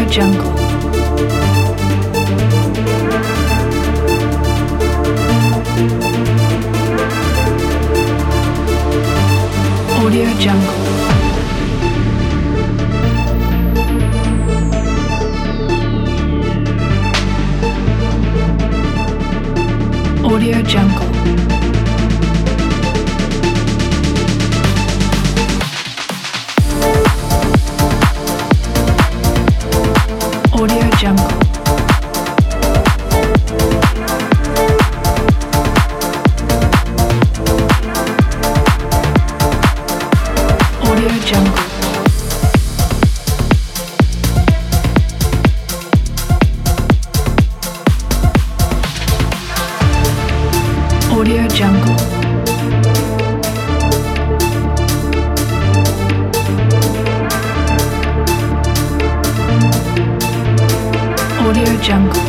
Jungle. Audio Jungle. Audio Jungle. Audio Jungle. Audio Jungle. Audio Jungle. Audio Jungle.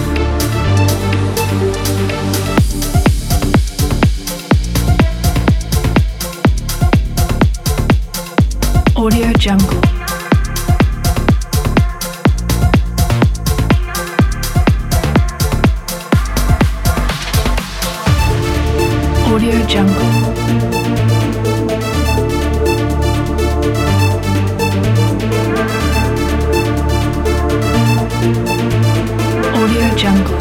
Audio Jungle. Audio Jungle. Audio Jungle.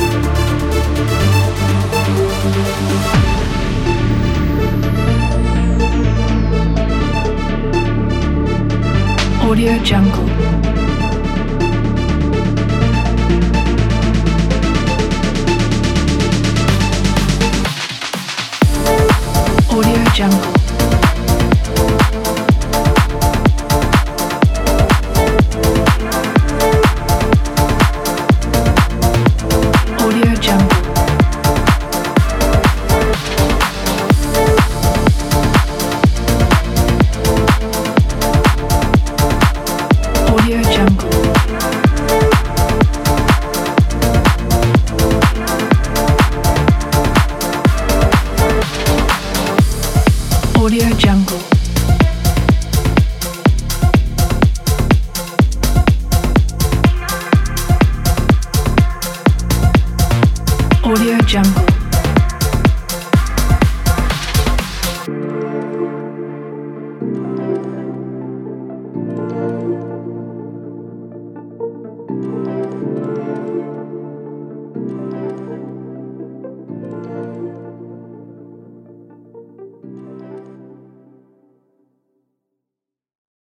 Audio Jungle. Audio Jungle. Audio Jungle. Audio Jungle. Audio Jungle. Audio Jungle.